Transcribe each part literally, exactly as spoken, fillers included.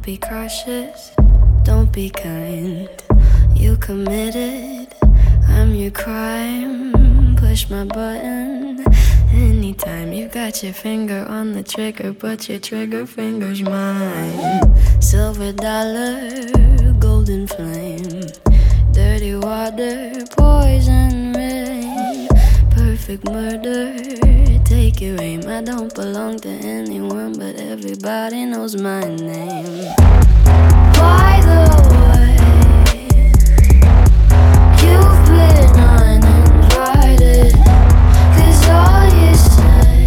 be cautious, don't be kind. You committed, I'm your crime. Push my button anytime. You got your finger on the trigger, but your trigger finger's mine. Silver dollar, golden flame, dirty water, poison rain, perfect murder, take your aim. I don't belong to anyone, but everybody knows my name. By the way, you've been uninvited, 'cause all you say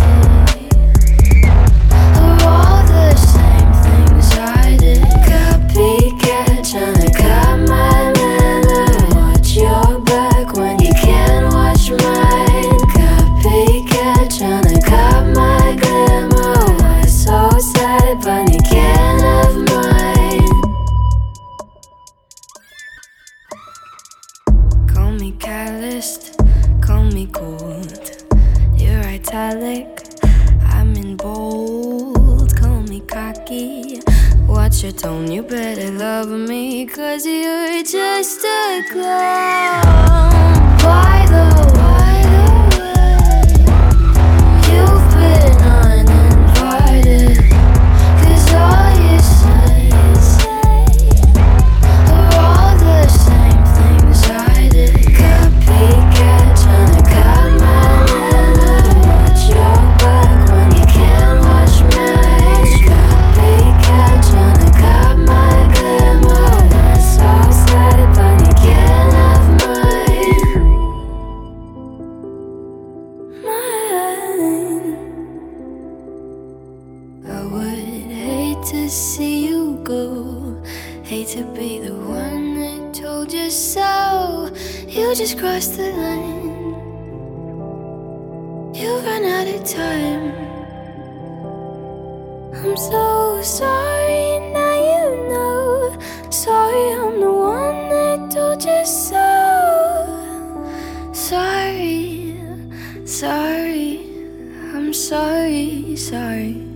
are all the same things I did. Copycat, tryna cut my manner. Watch your back when you can't watch mine. Copycat, tryna cut my glamour. Why so sad, but you can't have mine. Call me calloused, call me cold. You're italic, I'm in bold. Call me cocky, watch your tone. You better love me, 'cause you're just a clown. By the way, you've been uninvited, 'cause all you say are all the same things I did. Copycat, tryna cut my manner. Watch your back when you can't watch mine. Copycat, tryna cut my glamour. That's so sad, but you can't have mine. Mine. I would hate to see you go, hate to be the one that told you so. You just crossed the line, you ran out of time. I'm so sorry, now you know. Sorry, I'm the one that told you so. Sorry, sorry, I'm sorry, sorry.